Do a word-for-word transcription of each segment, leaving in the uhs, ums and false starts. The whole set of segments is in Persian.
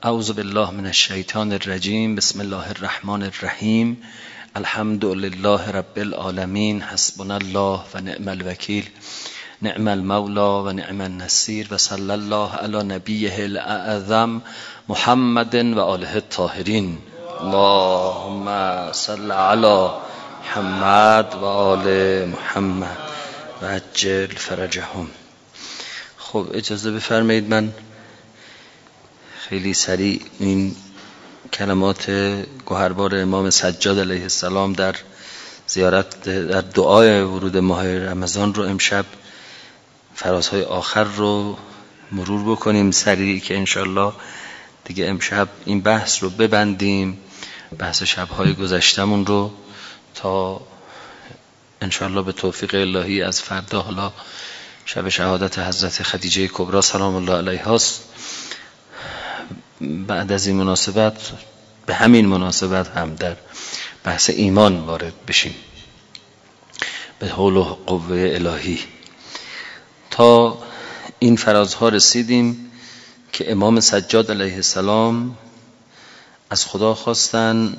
اعوذ بالله من الشیطان الرجیم. بسم الله الرحمن الرحیم. الحمد لله رب العالمین. حسبنا الله و نعم الوکیل. نعم المولا و نعم النصیر. و صلی الله علی نبیه الاعظم محمد و آله الطاهرین. اللهم صل علی محمد و آل محمد و عجل فرجهم. خب اجازه بفرمایید من خیلی سریع این کلمات گوهربار امام سجاد علیه السلام در زیارت در دعای ورود ماه رمضان رو امشب فرازهای آخر رو مرور بکنیم سریع که انشالله دیگه امشب این بحث رو ببندیم، بحث شبهای گذشتمون رو، تا انشالله به توفیق الهی از فردا حالا شب شهادت حضرت خدیجه کبری سلام الله علیها است. بعد از این مناسبت به همین مناسبت هم در بحث ایمان وارد بشیم به حول و قوه الهی. تا این فرازها رسیدیم که امام سجاد علیه السلام از خدا خواستن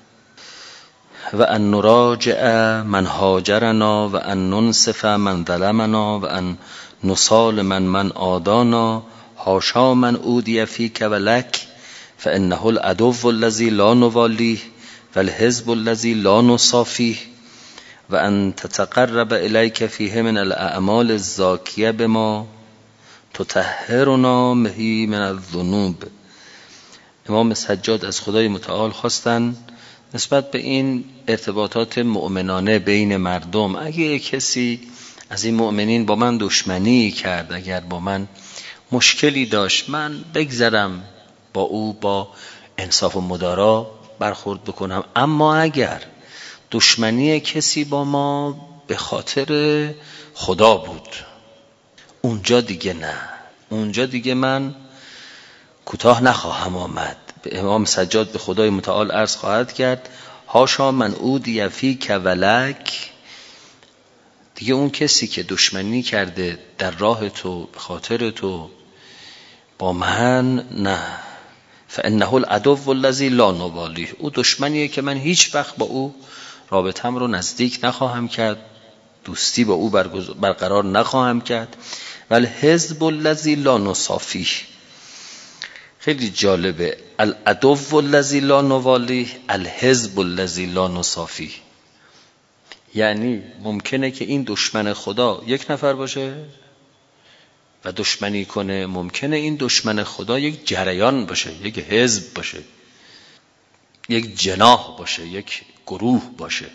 و ان نراجع من هاجرنا و ان ننصف من ظلمنا و ان نصال من من آدانا حاشا من اودی فیک و لک فانه العدو الذی لا نوالیه و الحزب الذی لا نصافیه و ان تتقرب الیک فیه من الاعمال الزاکیه بما تطهرنا به من الذنوب. امام سجاد از خدای متعال خواستن نسبت به این ارتباطات مؤمنانه بین مردم، اگه کسی از این مؤمنین با من دشمنی کرد، اگر با من مشکلی داشت، من بگذرم با او با انصاف و مدارا برخورد بکنم. اما اگر دشمنی کسی با ما به خاطر خدا بود، اونجا دیگه نه، اونجا دیگه من کوتاه نخواهم آمد. به امام سجاد به خدای متعال عرض خواهد کرد هاشا من اودی فیک و لک، دیگه اون کسی که دشمنی کرده در راه تو به خاطر تو با من، نه، فانه العدو الذی لا نوالیه، او دشمنیه که من هیچ وقت با او رابطم رو نزدیک نخواهم کرد، دوستی با او برقرار نخواهم کرد. و الحزب الذی لا نصافیه، خیلی جالبه، العدو الذی لا نوالیه الحزب الذی لا نصافیه. یعنی ممکنه که این دشمن خدا یک نفر باشه و دشمنی کنه، ممکنه این دشمن خدا یک جریان باشه، یک حزب باشه، یک جناح باشه، یک گروه باشه.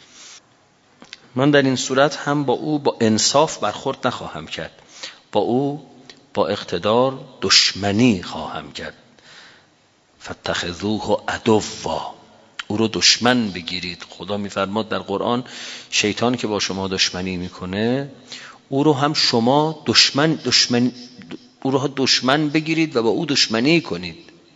من در این صورت هم با او با انصاف برخورد نخواهم کرد، با او با اقتدار دشمنی خواهم کرد. فاتخذوه عدوا، او رو دشمن بگیرید. خدا میفرماد در قرآن شیطان که با شما دشمنی میکنه، او رو هم شما دشمن دشمن او رو دشمن بگیرید و با او دشمنی کنید.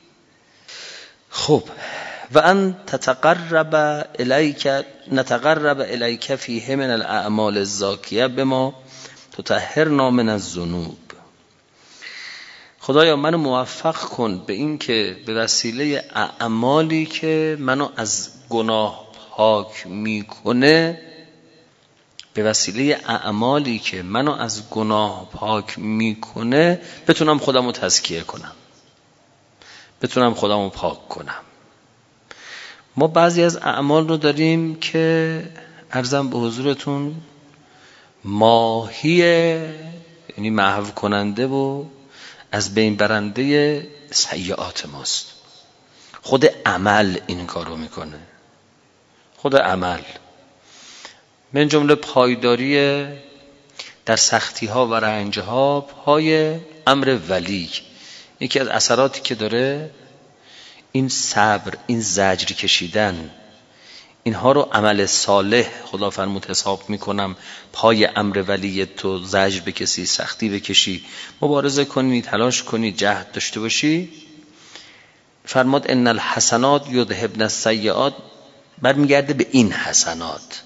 خب و ان تتقرب الیک نتقرب الیک فیه من الاعمال الزاکیه بما تطهرنا من الذنوب. خدایا منو موفق کن به این که به وسیله اعمالی که منو از گناه پاک میکنه، به وسیله اعمالی که منو از گناه پاک میکنه بتونم خودمو تزکیه کنم، بتونم خودمو پاک کنم. ما بعضی از اعمال رو داریم که عرضم به حضورتون ماهیه، یعنی محو کننده و از بین برنده سیئات ماست. خود عمل این کارو میکنه، خود عمل. من جمله پایداری در سختی ها و رنج ها پای امر ولی، یکی از اثراتی که داره این صبر، این زجر کشیدن، اینها رو عمل صالح خدا فرمود حساب میکنم. پای امر ولی تو زجر بکشی، سختی بکشی، مبارزه کنی، تلاش کنی، جهد داشته باشی. فرماد ان الحسنات یذهبن السیئات، برمیگرده به این حسنات.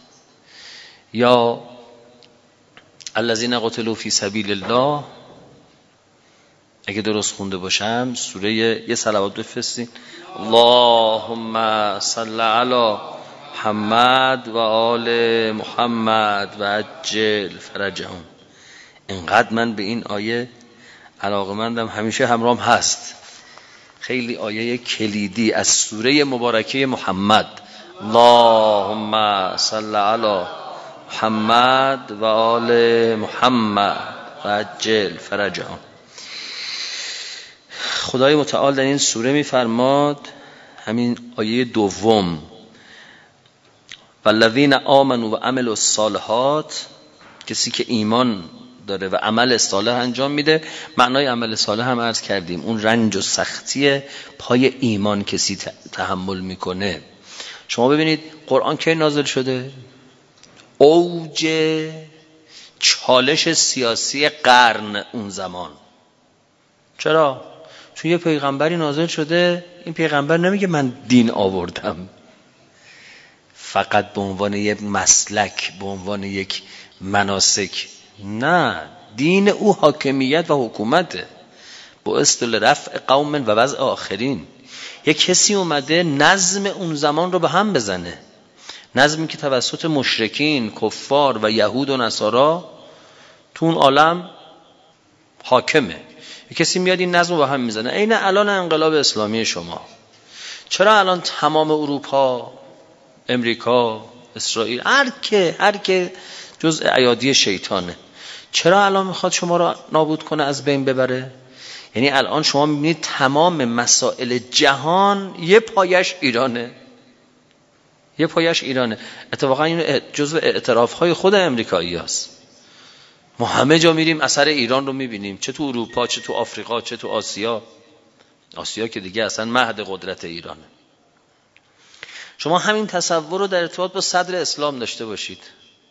یا الذین قتلوا فی سبیل الله اگه درست خونده باشم سوره یه صلوات بفرستین. اللهم صل علی محمد و آل محمد و عجل فرجهم. اینقدر من به این آیه علاقه‌مندم، همیشه همراهم هست. خیلی آیه کلیدی از سوره مبارکه محمد. اللهم صل علی محمد و آل محمد و عجل فرجهم. خدای متعال در این سوره می‌فرماد، همین آیه دوم، والذین آمنوا و عملوا الصالحات، کسی که ایمان داره و عمل صالح انجام میده. معنای عمل صالح هم عرض کردیم، اون رنج و سختی پای ایمان کسی تحمل میکنه. شما ببینید قرآن کی نازل شده؟ اوج چالش سیاسی قرن اون زمان. چرا؟ چون یه پیغمبری نازل شده، این پیغمبر نمیگه من دین آوردم فقط به عنوان یک مسلک، به عنوان یک مناسک. نه، دین او حاکمیت و حکومته، با اصطلاح رفع قوم و وضع آخرین. یک کسی اومده نظم اون زمان رو به هم بزنه، نظمی که توسط مشرکین، کفار و یهود و نصارا تو اون عالم حاکمه. یک کسی میاد این نظم رو به هم میزنه. عین الان انقلاب اسلامی شما. چرا الان تمام اروپا، امریکا، اسرائیل، هر که هر که جزء ایادی شیطانه، چرا الان میخواد شما رو نابود کنه، از بین ببره؟ یعنی الان شما میبینید تمام مسائل جهان یه پایش ایرانه، یه پایش ایرانه. اتفاقا این جزء اعترافهای خود امریکایی هست. ما همه جا میریم اثر ایران رو میبینیم، چه تو اروپا، چه تو آفریقا، چه تو آسیا. آسیا که دیگه اصلا مهد قدرت ایرانه. شما همین تصور رو در ارتباط با صدر اسلام داشته باشید.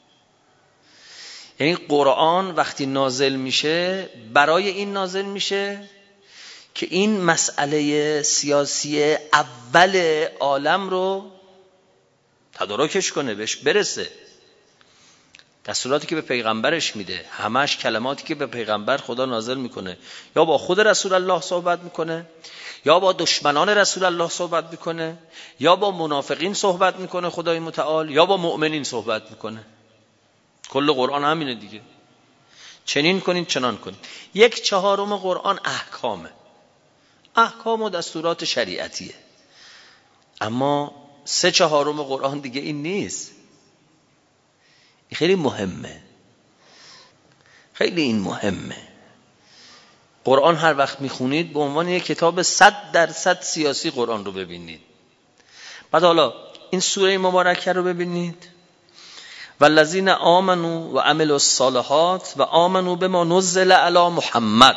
یعنی قرآن وقتی نازل میشه، برای این نازل میشه که این مسئله سیاسی اول عالم رو تدارکش کنه، بهش برسه. دستوراتی که به پیغمبرش میده، همش کلماتی که به پیغمبر خدا نازل میکنه، یا با خود رسول الله صحبت میکنه، یا با دشمنان رسول الله صحبت میکنه، یا با منافقین صحبت میکنه خدای متعال، یا با مؤمنین صحبت میکنه. کل قرآن همینه دیگه. چنین کنید چنان کنید. یک چهارم قرآن احکامه، احکام و دستورات شریعتیه. اما سه چهارم قرآن دیگه این نیست. این خیلی مهمه، خیلی این مهمه. قرآن هر وقت میخونید به عنوان یک کتاب صد درصد سیاسی قرآن رو ببینید. بعد حالا این سوره مبارکه رو ببینید، والذین آمنوا و عملوا الصالحات و آمنوا بما نزل علی محمد.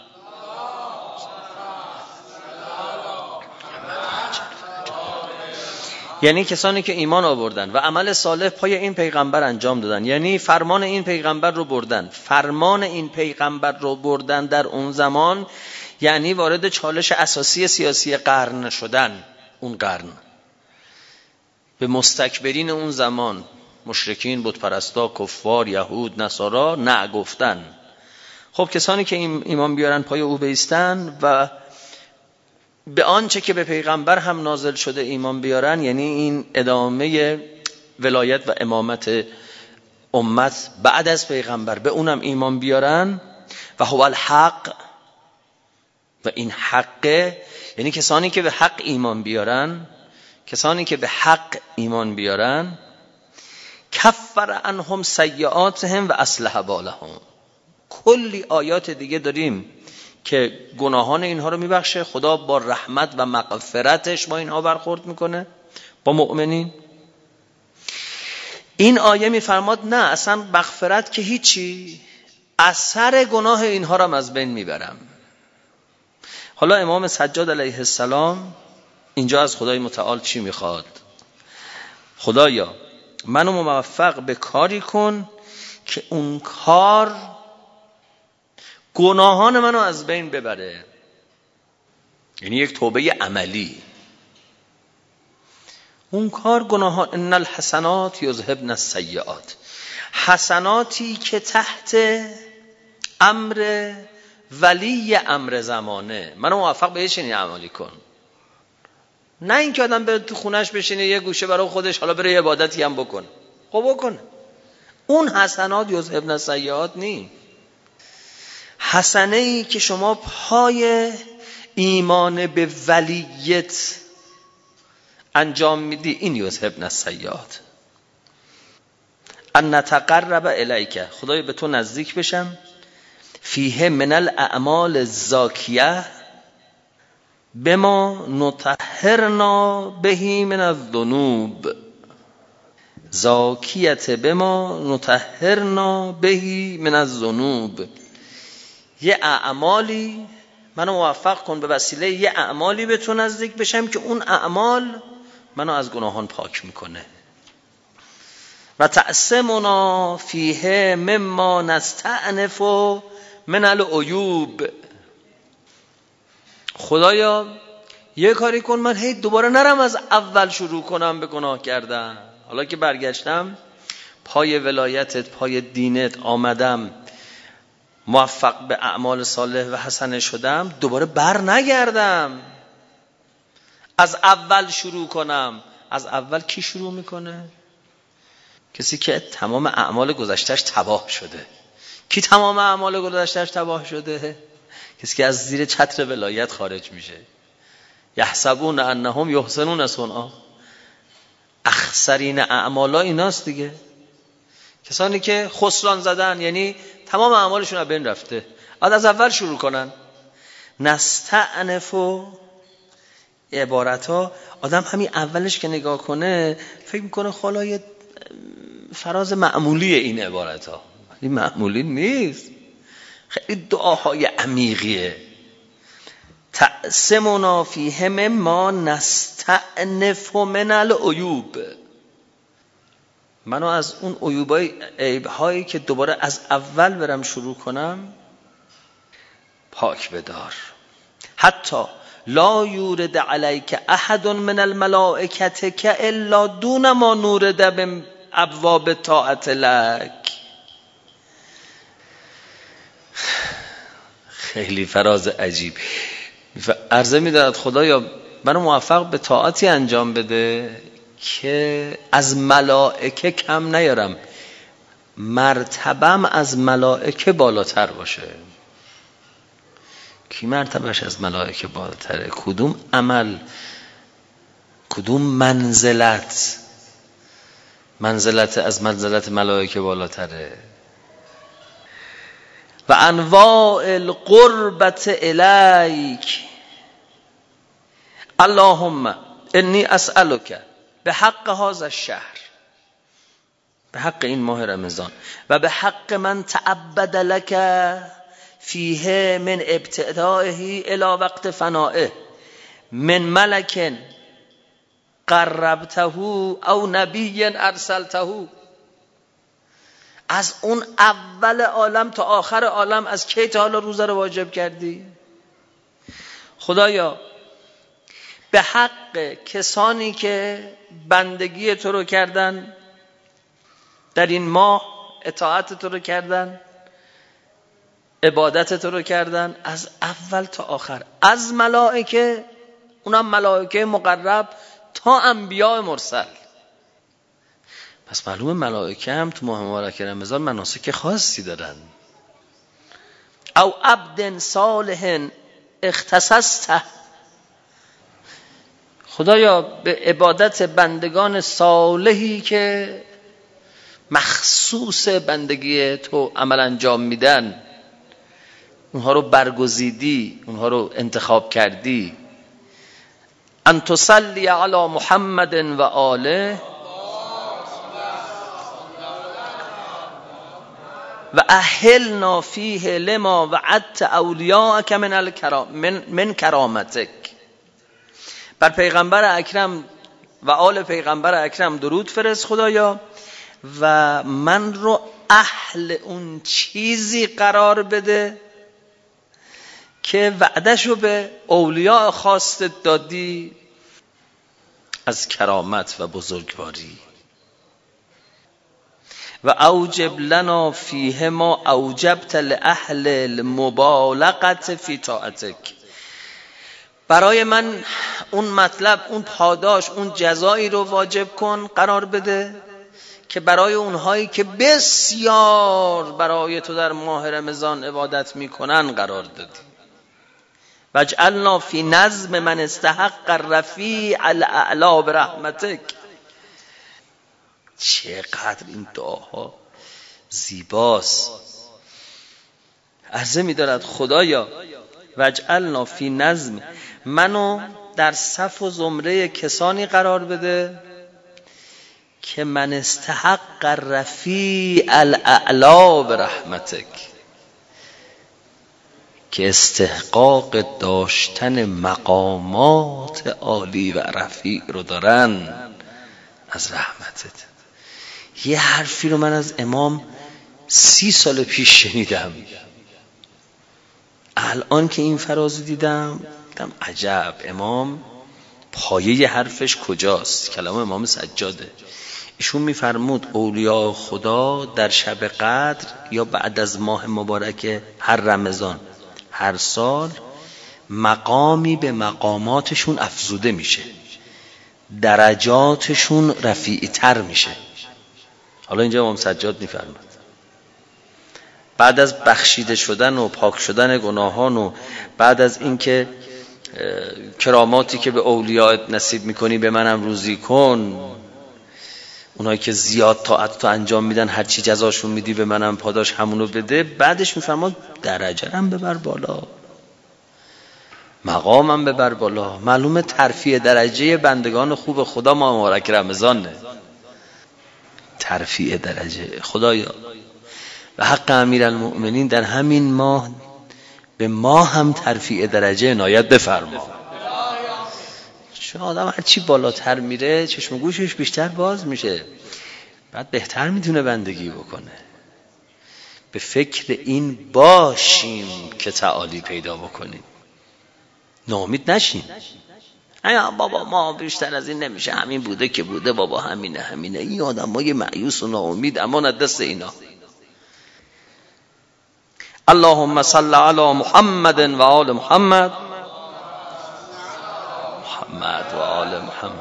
یعنی کسانی که ایمان آوردن و عمل صالح پای این پیغمبر انجام دادن، یعنی فرمان این پیغمبر رو بردن. فرمان این پیغمبر رو بردن در اون زمان یعنی وارد چالش اساسی سیاسی قرن شدن. اون قرن به مستکبرین اون زمان، مشرکین، بت پرستا، کفار، یهود، نصارا نه گفتن. خب کسانی که ایمان بیارن پای او بیستن و به آنچه که به پیغمبر هم نازل شده ایمان بیارن، یعنی این ادامه ولایت و امامت امت بعد از پیغمبر، به اونم ایمان بیارن. و هو الحق، و این حقه، یعنی کسانی که به حق ایمان بیارن، کسانی که به حق ایمان بیارن کفر عنهم سیئاتهم و اصلح بالهم. کلی آیات دیگه داریم که گناهان اینها رو میبخشه. خدا با رحمت و مغفرتش با اینها برخورد میکنه، با مؤمنین. این آیه میفرماد نه، اصلا مغفرت که هیچی، اثر گناه اینها رو از بین میبرم. حالا امام سجاد علیه السلام اینجا از خدای متعال چی میخواد؟ خدایا منو موفق به کاری کن که اون کار گناهان منو از بین ببره. یعنی یک توبه عملی. اون کار گناهان، ان الحسنات یذهبن السیئات، حسناتی که تحت امر ولی امر زمانه، منو موفق به چنین عملی کن. نه اینکه آدم بره تو خونش بشینه یه گوشه برای خودش حالا بره یه عبادتی هم بکنه. خب بکنه، اون حسنات یذهبن السیئات نی. حسنه ای که شما پای ایمان به ولیت انجام میدی، این یذهبن السیئات. ان نتقرب الیک، خدای به تو نزدیک بشم، فیه من الاعمال الزاکیه بما نطهرنا بهی من الذنوب، زاکیت بما نطهرنا بهی من الذنوب. یه اعمالی منو موفق کن به وسیله یه اعمالی به تو نزدیک بشم که اون اعمال منو از گناهان پاک میکنه. و تعصمنا فیه مما نستأنف من العیوب، خدایا یه کاری کن من هی دوباره نرم از اول شروع کنم به گناه کردن. حالا که برگشتم پای ولایتت، پای دینت آمدم، موفق به اعمال صالح و حسنه شدم، دوباره بر نگردم از اول شروع کنم. از اول کی شروع میکنه؟ کسی که تمام اعمال گذشتهش تباه شده. کی تمام اعمال گذشتهش تباه شده؟ کسی که از زیر چتر ولایت خارج میشه. یحسبون انهم یحسنون صنعا، اخسرین اعمالا ایناست دیگه. کسانی که خسران زدن، یعنی تمام اعمالشون از بین رفته، بعد از اول شروع کنن. نستأنف عبارت ها، آدم همین اولش که نگاه کنه فکر میکنه خلای فراز معمولی این عبارت ها، این معمولی نیست، خیلی دعاهای عمیقیه. تعصمنا فیه مما نستأنف من العیوب، منو از اون عیوبای عیبهایی که دوباره از اول برم شروع کنم پاک بدار. حتی لا یورد علیک احد من الملائکه الا دون ما نورد به ابواب طاعت لک. خیلی فراز عجیب. عرضه می‌دارد خدایا منو موفق به طاعتی انجام بده که از ملائکه کم نیارم، مرتبم از ملائکه بالاتر باشه. کی مرتبهش از ملائکه بالاتره؟ کدوم عمل، کدوم منزلت منزلت از منزلت ملائکه بالاتره؟ و انواع القربت الیک، اللهم انی اسألک به حق هذا الشهر، به حق این ماه رمضان، و به حق من تعبد لک فیه من ابتدائه الی وقت فنائه من ملک قربته او نبی ارسلته، از اون اول عالم تا آخر عالم از کی تا حالا روزه رو واجب کردی؟ خدایا به حق کسانی که بندگی تو رو کردن در این ماه، اطاعت تو رو کردن، عبادت تو رو کردن، از اول تا آخر، از ملائکه، اونم ملائکه مقرب تا انبیاء مرسل. پس معلومه ملائکه هم تو ماه مبارک رمضان مناسک خاصی دارن. او عبد صالح اختصصته، خدایا به عبادت بندگان صالحی که مخصوص بندگی تو عمل انجام میدن، اونها رو برگزیدی، اونها رو انتخاب کردی. ان تصلی علی محمد و آله و اهلنا فیه لما وعدت اولیاءک من الکرام من, من کرامتک. بر پیغمبر اکرم و آل پیغمبر اکرم درود فرست خدایا، و من رو اهل اون چیزی قرار بده که وعدشو به اولیاء خواستت دادی از کرامت و بزرگواری. و اوجب لنا فیه ما اوجبت لاهل المبالغه فی طاعتک. برای من اون مطلب، اون پاداش، اون جزایی رو واجب کن، قرار بده که برای اونهایی که بسیار برای تو در ماه رمضان عبادت میکنن قرار دادی. واجعلنا فی نظم من استحق الرفیع الاعلی برحمتک. چقدر این دعاها زیباست. عرضه می‌دارد خدایا واجعلنا فی نظم، منو در صف و زمره کسانی قرار بده که من استحق الرفیع الاعلی برحمتک، که استحقاق داشتن مقامات عالی و رفیع رو دارن از رحمتت. یه حرفی رو من از امام سی سال پیش شنیدم، الان که این فرازو دیدم دیدم عجب، امام پایه حرفش کجاست؟ کلام امام سجاده. ایشون میفرمود اولیاء خدا در شب قدر یا بعد از ماه مبارک هر رمضان هر سال مقامی به مقاماتشون افزوده میشه، درجاتشون رفیع تر میشه. حالا اینجا امام سجاد میفرماد بعد از بخشیده شدن و پاک شدن گناهان و بعد از اینکه کراماتی که به اولیاء نصیب میکنی به منم روزی کن، اونایی که زیاد طاعت تو انجام میدن هر چی جزاشون میدی به منم پاداش همونو بده. بعدش میفرماد درجه رم ببر بالا، مقامم ببر بالا. معلومه ترفیع درجه بندگان خوب خدا ماه مبارک رمضانه. ترفیع درجه خدایا و حق امیرالمؤمنین در همین ماه به ما هم ترفیع درجه عنایت بفرما. چون آدم هر چی بالاتر میره چشم و گوشش بیشتر باز میشه، بعد بهتر میتونه بندگی بکنه. به فکر این باشیم که تعالی پیدا بکنیم، ناامید نشیم. ایا بابا ما بیشتر از این نمیشه، همین بوده که بوده بابا، همینه همینه. این آدمای مایوس و ناامید امان از دست اینا. اللهم صل علی محمد و آل محمد محمد و آل محمد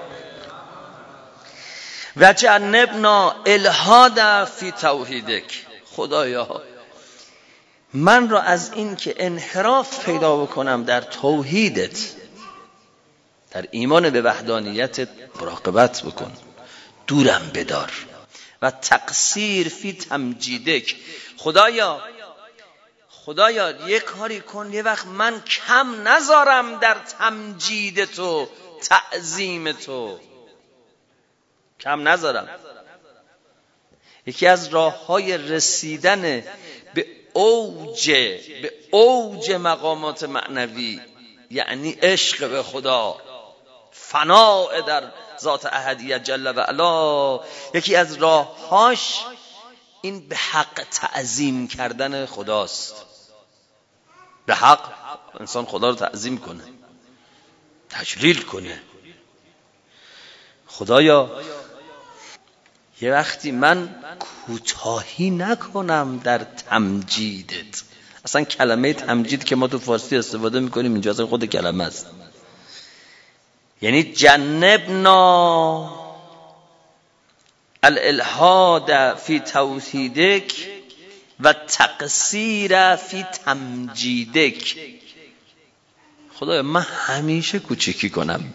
و جنبنا الحاد فی توحیدک. خدایا من را از این که انحراف پیدا بکنم در توحیدت، در ایمان به وحدانیتت مراقبت بکن، دورم بدار. و تقصیر فی تمجیدک. خدایا خدایا یه کاری کن یه وقت من کم نذارم در تمجید تو، تعظیم تو کم نذارم. یکی از راه‌های رسیدن به اوج به اوج مقامات معنوی یعنی عشق به خدا، فناء در ذات احدیت جل و علا، یکی از راه‌هاش این به حق تعظیم کردن خداست. به حق انسان خدا رو تعظیم کنه، تجلیل کنه. خدایا یه وقتی من کوتاهی نکنم در تمجیدت. اصلا کلمه تمجید که ما تو فارسی استفاده میکنیم اینجا اصلا خود کلمه است، یعنی جنبنا الالحاد فی توحیدک و تقصیر فی تمجیدک. خدایا من همیشه کوچیکی کنم،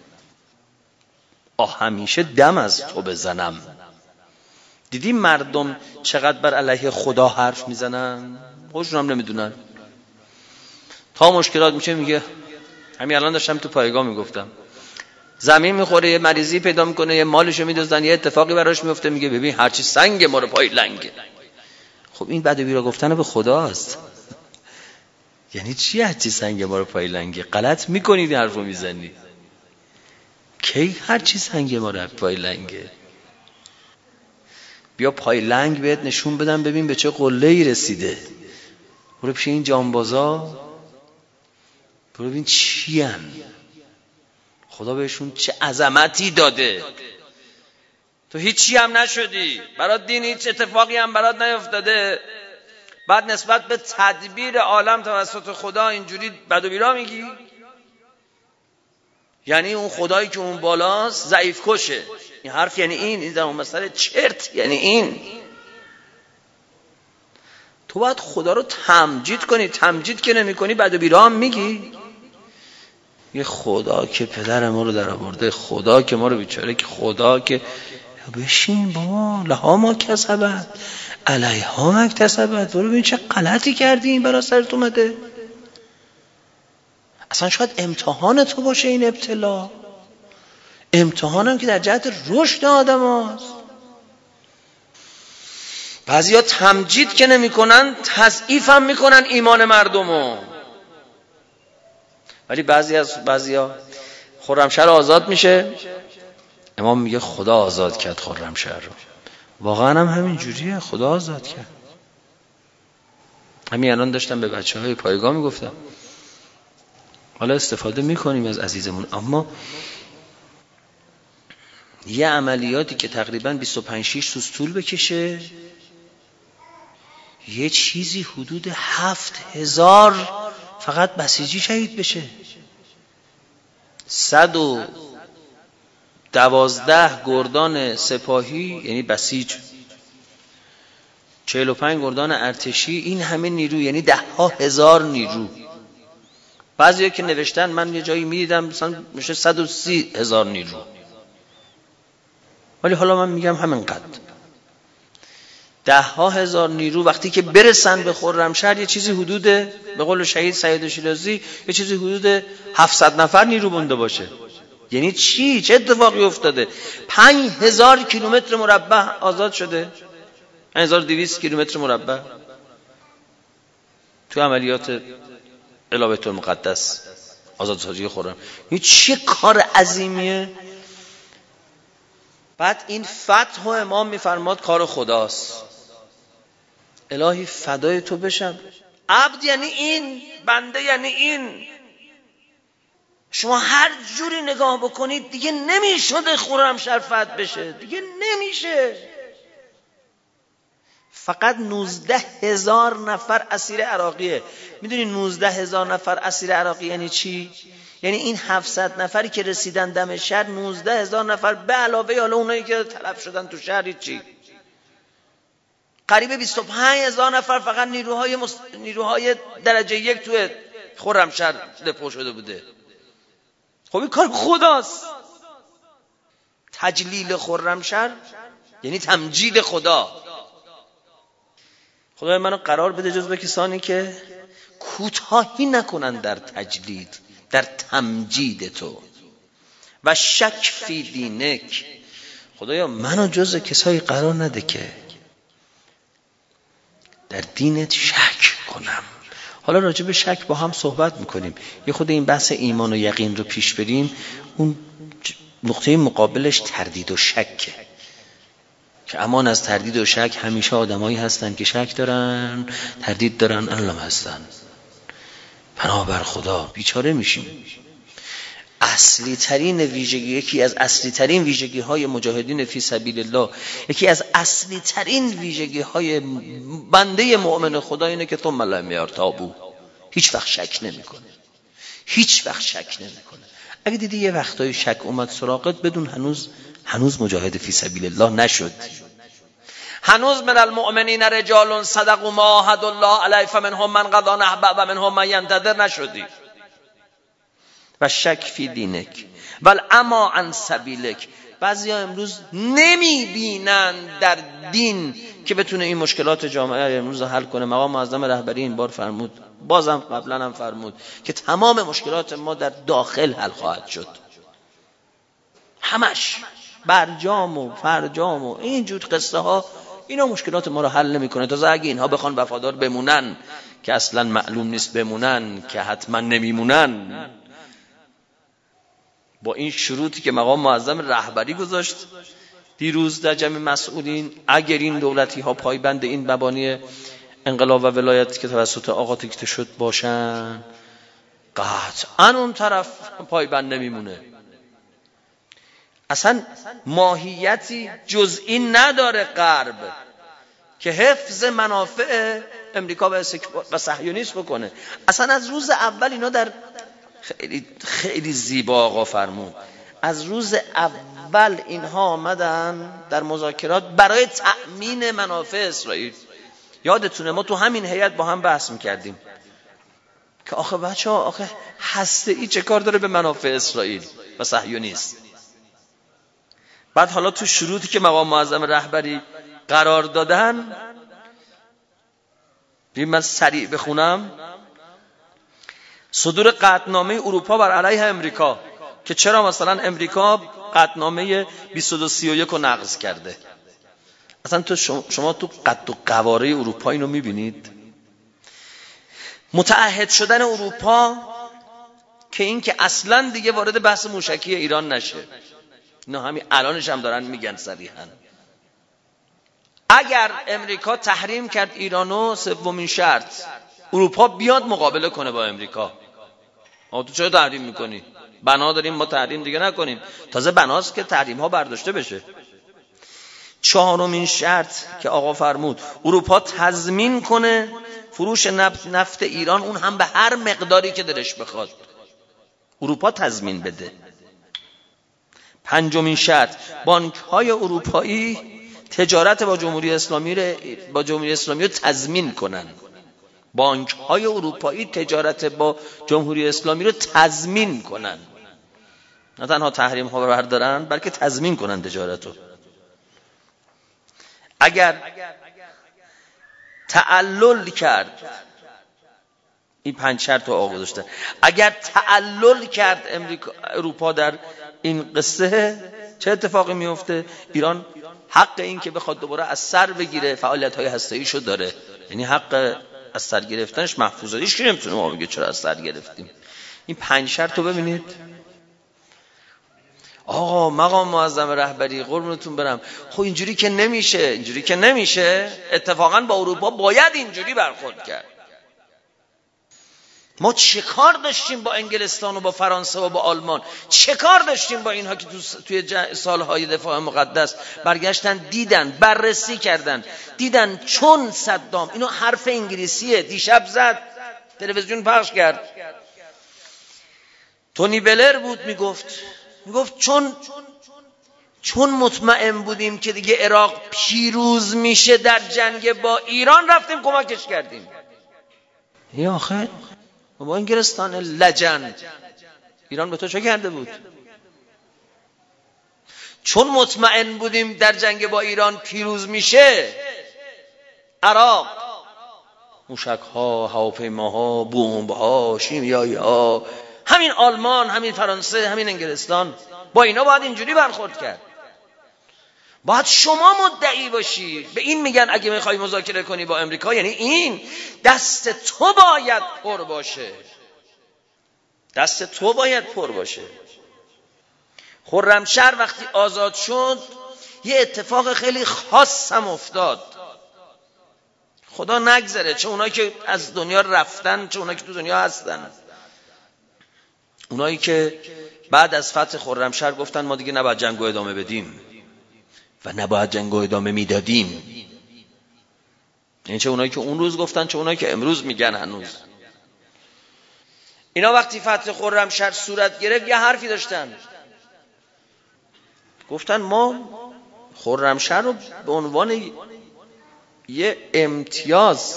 آه همیشه دم از تو بزنم. دیدی مردم چقدر بر علیه خدا حرف میزنن، خودشون هم نمیدونن. تا مشکلات میشه میگه، همین الان داشتم تو پایگاه میگفتم، زمین میخوره یه مریضی پیدا میکنه یه مالشو میدزدن یه اتفاقی براش میفته، میگه ببین هرچی سنگ ما رو پای لنگه. خب این بد و بیرا گفتن به خداست. یعنی چی هرچی سنگ ما رو پای لنگه؟ غلط میکنید حرفو میزنی. کی هرچی سنگ ما رو پای لنگه؟ بیا پای لنگ بهت نشون بدم ببین به چه قله‌ای رسیده. برو پیش این جانبازا برو ببین چی ان، خدا بهشون چه عظمتی داده. تو هیچی هم نشدی، برات دین هیچ اتفاقی هم برات نیفتاده، بعد نسبت به تدبیر عالم توسط خدا اینجوری بد و بیرا میگی؟ یعنی اون خدایی که اون بالاست ضعیف کشه. این حرف یعنی این این در اون مسئله چرت یعنی این. تو باید خدا رو تمجید کنی، تمجید که نمی کنی بد و بیرا هم میگی. یه خدا که پدر ما رو در آورده، خدا که ما رو بیچاره، که خدا که بشین بابا، لها ما کسبت علیها ما اکتسبت، برو ببین چه غلطی کردی این برا سرت اومده. اصلا شاید امتحان تو باشه این ابتلا، امتحانم که در جهت رشد آدم هست. بعضی ها تمجید که نمی کنن تضعیف هم می کنن ایمان مردمو. ولی بعضی از بعضی ها خرمشهر آزاد میشه، امام میگه خدا آزاد کرد خرمشهر رو. واقعا هم همین جوریه، خدا آزاد کرد. همین الان داشتم به بچه های پایگاه میگفتم حالا استفاده میکنیم از عزیزمون، اما یه عملیاتی که تقریبا بیست و پنج شش روز طول بکشه، یه چیزی حدود هفت هزار فقط بسیجی شهید بشه، صد و دوازده گردان سپاهی یعنی بسیج، چهل و پنج گردان ارتشی، این همه نیرو یعنی ده ها هزار نیرو. بعضی ها که نوشتن من یه جایی میدیدم مثلا میشه صد و سی هزار نیرو، ولی حالا من میگم همین قد ده ها هزار نیرو وقتی که برسن به خرمشهر یه چیزی حدود، به قول شهید سید شیرازی، یه چیزی حدود هفتصد نفر نیرو بنده باشه. یعنی چی؟ چه اتفاقی افتاده؟ پنج هزار کیلومتر مربع آزاد شده، پنج هزار و دویست کیلومتر مربع تو عملیات قلعه بیت المقدس آزادسازی خرم. این چه کار عظیمیه. بعد این فتح و امام میفرماد کار خداست. الهی فدای تو بشم. عبد یعنی این، بنده یعنی این. شما هر جوری نگاه بکنید دیگه نمیشده خرمشهر فتح بشه، دیگه نمیشه. فقط نوزده هزار نفر اسیر عراقیه. میدونی نوزده هزار نفر اسیر عراقی یعنی چی؟ یعنی این هفتصد نفری که رسیدن دم شهر، نوزده هزار نفر به علاوه حالا اونایی که تلف شدن تو شهر، چی؟ قریب بیست و پنج هزار نفر فقط نیروهای مست... نیروهای درجه یک توی خرمشهر دپو شده بوده. خب این کار خداست. تجلیل خرمشهر یعنی تمجید خدا. خدای منو قرار بده جزو کسانی که کوتاهی نکنن در تجلید، در تمجید تو و شک فی دینک. خدایا منو جزو کسایی قرار نده که در دینت شک کنم. حالا راجع به شک با هم صحبت میکنیم. یه خود این بحث ایمان و یقین رو پیش بریم. اون نقطه مقابلش تردید و شکه که امان از تردید و شک. همیشه آدمایی هستن که شک دارن، تردید دارن، علم هستن. پناه بر خدا، بیچاره میشیم. اصلی ترین ویژگی، یکی از اصلی ترین ویژگی های مجاهدین فی سبیل الله، یکی از اصلی ترین ویژگی های بنده مؤمن خدا اینه که ثم لم یرتابوا، هیچ وقت شک نمیکنه، هیچ وقت شک نمیکنه. اگه دیدی یه وقتای شک اومد سراغت، بدون هنوز هنوز مجاهد فی سبیل الله نشد. هنوز من المؤمنین رجال صدقوا ما عاهدوا الله علیه فمنهم من قضی نحبه و منهم من ینتظر نشدی. و شک فی دینک ول اما عن سبیلک. بعضیا امروز نمیبینن در دین که بتونه این مشکلات جامعه امروز حل کنه. مقام معظم رهبری این بار فرمود، بازم قبلا هم فرمود که تمام مشکلات ما در داخل حل خواهد شد. همش برجام و فرجام و اینجور قصه ها، اینا مشکلات ما رو حل نمیکنه. تازه اگه اینها بخوان وفادار بمونن که اصلا معلوم نیست بمونن، که حتما نمیمونن، با این شروطی که مقام معظم رهبری گذاشت دیروز در جمع مسئولین، اگر این دولتی ها پایبند این مبانی انقلاب و ولایت که توسط آقا دیکته شد باشن، قطعا اون طرف پایبند نمیمونه. اصلا ماهیتی جزئی نداره غرب که حفظ منافع امریکا و صهیونیسم بکنه. اصلا از روز اول اینا در خیلی خیلی زیبا آقا فرمود، از روز اول اینها آمدن در مذاکرات برای تأمین منافع اسرائیل. یادتونه ما تو همین هیئت با هم بحث میکردیم که آخه بچه ها آخه هسته‌ای چه کار داره به منافع اسرائیل و صهیونیسم؟ بعد حالا تو شروطی که مقام معظم رهبری قرار دادن، ببین من سریع بخونم، صدور قطعنامه اروپا بر علیه امریکا که چرا مثلا امریکا قطعنامه بیست و دو سی و یک رو نقض کرده. اصلا تو شما, شما تو قد و قواره اروپا اینو میبینید؟ متعهد شدن اروپا که این که اصلا دیگه وارد بحث موشکی ایران نشه. اینا همین الانش هم دارن میگن صریحا اگر امریکا تحریم کرد ایرانو، سومین شرط اروپا بیاد مقابله کنه با امریکا. آقا تو چرا تحریم میکنی؟ بنا داریم ما تحریم دیگه نکنیم. تازه بناست که تحریم ها برداشته بشه. چهارمین شرط که آقا فرمود اروپا تضمین کنه فروش نفت ایران، اون هم به هر مقداری که دلش بخواد. اروپا تضمین بده. پنجمین شرط بانک های اروپایی تجارت با جمهوری اسلامی رو با جمهوری اسلامی رو تضمین کنن. بانک های اروپایی تجارت با جمهوری اسلامی رو تضمین کنن، نه تنها تحریم ها رو بردارن بلکه تضمین کنن تجارت رو. اگر تعلل کرد، این پنج شرط رو آقا گذاشتن، اگر تعلل کرد امریکا اروپا در این قصه، چه اتفاقی میفته؟ ایران حق این که بخواد دوباره از سر بگیره فعالیت های هسته‌ای شو داره. یعنی حق از سر گرفتنش محفوظه. هیچ کی نمیتونه ما بگه چرا از سر گرفتیم. این پنج شرط رو ببینید. آقا مقام معظم رهبری قربونتون برم، خب اینجوری که نمیشه، اینجوری که نمیشه. اتفاقا با اروپا باید اینجوری برخورد کرد. ما چه کار داشتیم با انگلستان و با فرانسه و با آلمان؟ چه کار داشتیم با اینها که توی سالهای دفاع مقدس برگشتن دیدن، بررسی کردن، دیدن چون صدام، اینو حرف انگلیسیه، دیشب زد تلویزیون پخش کرد، تونی بلر بود میگفت میگفت چون چون مطمئن بودیم که دیگه عراق پیروز میشه در جنگ با ایران، رفتیم کمکش کردیم. یا آخه با انگلستان لجن ایران به تو چه کرده بود؟ چون مطمئن بودیم در جنگ با ایران پیروز میشه، عراق موشک ها، هواپیماها، بمب ها، شیمیایی ها، همین آلمان، همین فرانسه، همین انگلستان، با اینا باید اینجوری برخورد کرد. باید شما مدعی باشی. به این میگن اگه میخوای مذاکره کنی با امریکا، یعنی این دست تو باید پر باشه، دست تو باید پر باشه. خرمشهر وقتی آزاد شد یه اتفاق خیلی خاص هم افتاد. خدا نگذره، چه اونایی که از دنیا رفتن، چه اونایی که تو دنیا هستن. اونایی که بعد از فتح خرمشهر گفتن ما دیگه نباید جنگو ادامه بدیم و نباید جنگو ادامه میدادیم. یعنی چه اونایی که اون روز گفتن، چه اونایی که امروز میگن هنوز. اینا وقتی فتح خرمشهر صورت گرفت یه حرفی داشتن، گفتن ما خرمشهر رو به عنوان یه امتیاز،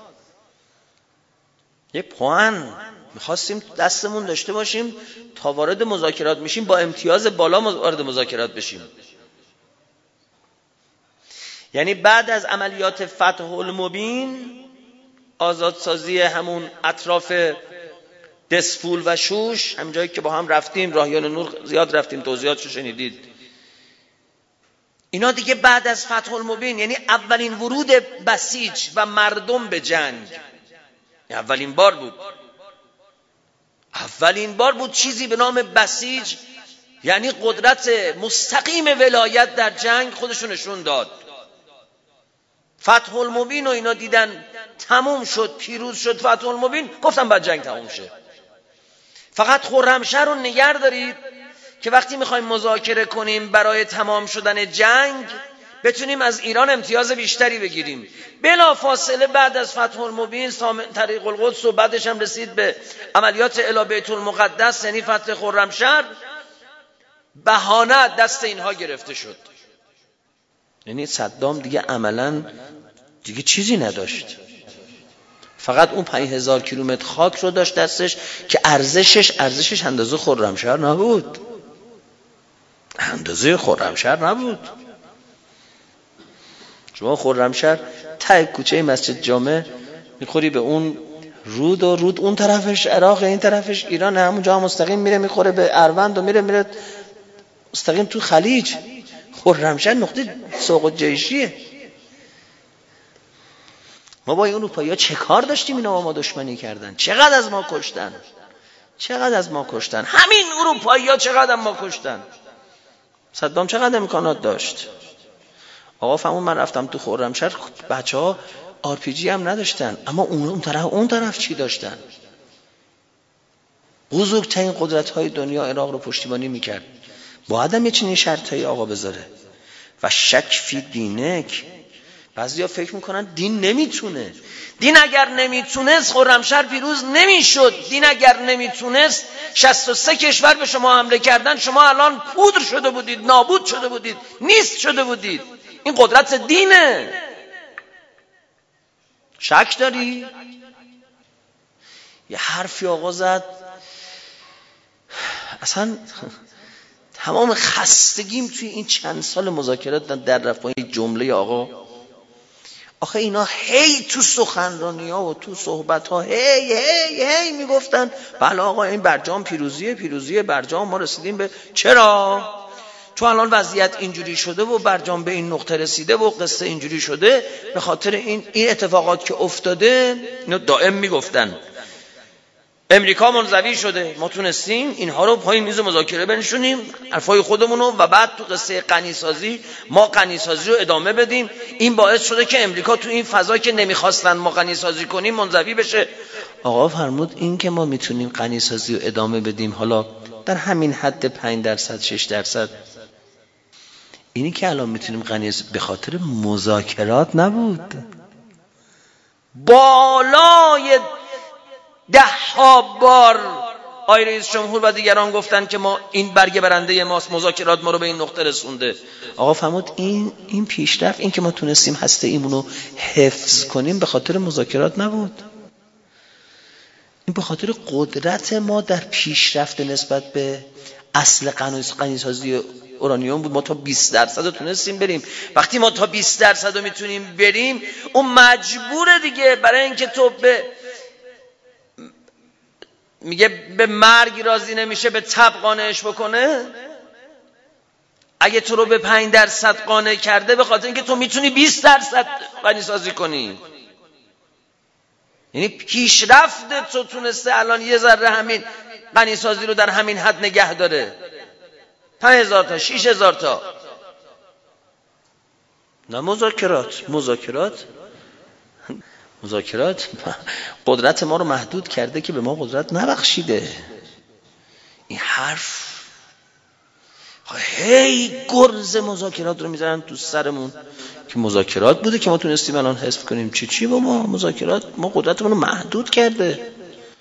یه پوان میخواستیم دستمون داشته باشیم تا وارد مذاکرات میشیم با امتیاز بالا وارد مذاکرات بشیم. یعنی بعد از عملیات فتح المبین، آزادسازی همون اطراف دسفول و شوش، همین جایی که با هم رفتیم، راهیان نور زیاد رفتیم، توضیحاتشو شنیدید. اینا دیگه بعد از فتح المبین، یعنی اولین ورود بسیج و مردم به جنگ، اولین بار بود اولین بار بود چیزی به نام بسیج، یعنی قدرت مستقیم ولایت در جنگ خودشو نشون داد. فتح المبین و اینا دیدن تموم شد، پیروز شد فتح المبین، گفتن بعد جنگ تموم شه. فقط خرمشهر رو نگه دارید که وقتی میخوایم مذاکره کنیم برای تمام شدن جنگ بتونیم از ایران امتیاز بیشتری بگیریم. بلا فاصله بعد از فتح المبین طریق القدس و بعدش هم رسید به عملیات الی بیت المقدس یعنی فتح خرمشهر، بهانه دست اینها گرفته شد. یعنی صدام دیگه عملاً دیگه چیزی نداشت، فقط اون پنج هزار کیلومتر خاک رو داشت دستش که ارزشش ارزشش اندازه خرمشهر نبود، اندازه خرمشهر نبود. شما خرمشهر ته کوچه مسجد جامع میخوری به اون رود و رود اون طرفش عراق این طرفش ایران، همونجا مستقیم میره میخوره به اروند و میره میره مستقیم تو خلیج. خرمشهر نقطه سوق الجیشیه. ما با این اروپایی‌ها چه کار داشتیم اینا با ما دشمنی کردن؟ چقدر از ما کشتن، چقدر از ما کشتن، همین اروپایی‌ها چقدر از ما کشتن. صدام چقدر امکانات داشت. آقا فهمون من رفتم تو خرمشهر، بچه‌ها آر پی جی هم نداشتن، اما اون طرف اون طرف چی داشتن؟ بزرگترین قدرت‌های دنیا عراق رو پشتیبانی می‌کرد. باید هم یه چنین شرطایی آقا بذاره. و شک فی دینک، بعضیا فکر میکنن دین نمیتونه. دین اگر نمیتونست خرمشهر پیروز نمیشد. دین اگر نمیتونست شصت و سه کشور به شما حمله کردن، شما الان پودر شده بودید، نابود شده بودید، نیست شده بودید. این قدرت دینه. شک داری؟ یه حرفی آقا زد اصلا تمام خستگیم توی این چند سال مذاکرات در رفت با این جمله آقا. آخه اینا هی تو سخنرانی ها و تو صحبت ها هی هی هی میگفتن بله آقا این برجام پیروزیه، پیروزیه برجام، ما رسیدیم به. چرا؟ چون الان وضعیت اینجوری شده و برجام به این نقطه رسیده و قصه اینجوری شده، به خاطر این این اتفاقات که افتاده. اینو دائم میگفتن. امریکا منزوی شده، ما تونستیم اینها رو پای میز مذاکره بنشونیم حرفای خودمونو و بعد تو قصه غنیسازی ما غنیسازی رو ادامه بدیم. این باعث شده که امریکا تو این فضا که نمیخواستن ما غنیسازی کنیم منزوی بشه. آقا فرمود این که ما میتونیم غنیسازی رو ادامه بدیم حالا در همین حد پنج درصد شش درصد، اینی که الان میتونیم غنیسازی به خاطر مذاکرات نبود. بالای ده ها بار آقای رئیس جمهور و دیگران گفتن که ما این برگ برنده ماست، مذاکرات ما رو به این نقطه رسونده. آقا فرمود این این پیشرفت، این که ما تونستیم هسته ایمون رو حفظ کنیم به خاطر مذاکرات نبود، این به خاطر قدرت ما در پیشرفت نسبت به اصل غنیسازی اورانیوم بود. ما تا بیست درصد رو تونستیم بریم. وقتی ما تا بیست درصد رو میتونیم بریم، اون مجبوره دیگه برای اینکه تو به میگه به مرگ راضی نمیشه به تب قانعش بکنه. اگه تو رو به پنج درصد قانع کرده به خاطر اینکه تو میتونی بیست درصد غنیسازی کنی، یعنی پیشرفت تو تونسته الان یه ذره همین غنیسازی رو در همین حد نگه داره. پنج هزار تا شش هزار تا نه مذاکرات مذاکرات مذاکرات قدرت ما رو محدود کرده که به ما قدرت نبخشیده. این حرف هی گرز مذاکرات رو میزنن تو سرمون که مذاکرات بوده که ما تونستیم الان حذف کنیم. چی چی با ما مذاکرات؟ ما قدرتمون رو محدود کرده.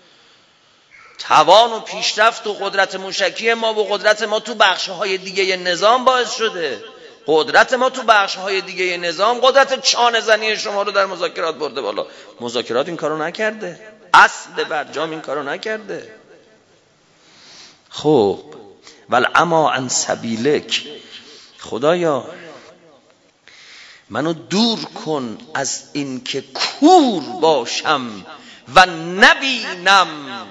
توان و پیشرفت و قدرت موشکی ما و قدرت ما تو بخش‌های دیگه نظام باعث شده. قدرت ما تو بخش‌های دیگه نظام قدرت چانه زنی شما رو در مذاکرات برده بالا. مذاکرات این کارو نکرده. اصل برجام این کارو نکرده. خب ولعما عن سبیلک، خدایا منو دور کن از این که کور باشم و نبینم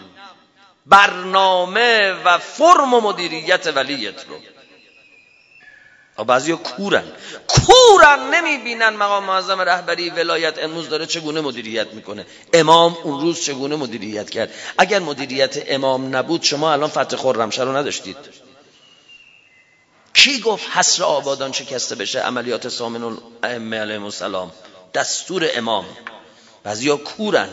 برنامه و فرم و مدیریت ولیت رو. بعضی ها کورن کورن نمیبینن مقام معظم رهبری ولایت امروز داره چگونه مدیریت میکنه، امام اون روز چگونه مدیریت کرد. اگر مدیریت امام نبود شما الان فتح خرمشهر رو نداشتید. کی گفت حصر آبادان شکسته بشه؟ عملیات سامن الائمه علیهم السلام، دستور امام. بعضی ها کورن.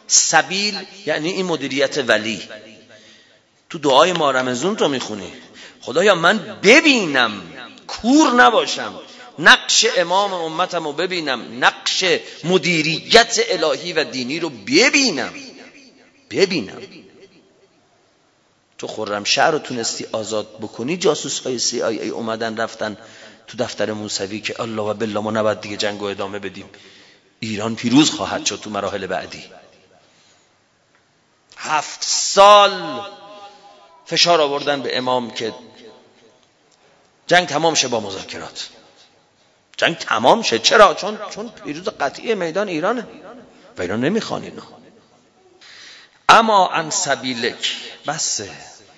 سبیل یعنی این مدیریت ولی. تو دعای ما رمضان تو میخونی خدایا من ببینم، کور نباشم، نقش امام امتم رو ببینم، نقش مدیریت الهی و دینی رو ببینم ببینم تو خرمشهر رو تونستی آزاد بکنی، جاسوس های سی آی ای اومدن رفتن تو دفتر موسوی که الله و بالله ما نباید دیگه جنگ رو ادامه بدیم، ایران پیروز خواهد شد تو مراحل بعدی. هفت سال فشار آوردن به امام که جنگ تمام شه با مذاکرات، جنگ تمام شه. چرا؟ چون چون پیروز قطعی میدان ایرانه و ایران نمیخوان اینو. اما عن سبیلک، بسه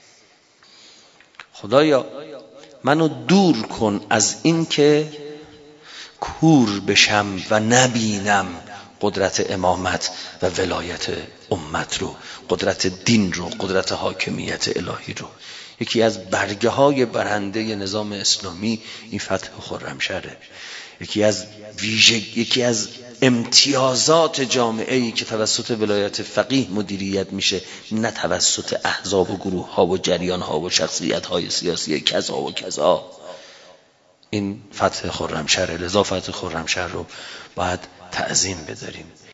خدایا منو دور کن از این که کور بشم و نبینم قدرت امامت و ولایت امت رو، قدرت دین رو، قدرت حاکمیت الهی رو. یکی از برگه های برنده نظام اسلامی این فتح خرمشهره. یکی از ویژه یکی از امتیازات جامعه‌ای که توسط ولایت فقیه مدیریت میشه، نه توسط احزاب و گروه ها و جریان ها و شخصیت های سیاسی کذا و کذا، این فتح خرمشهره. لذا فتح خرمشهر رو باید تعظیم بداریم.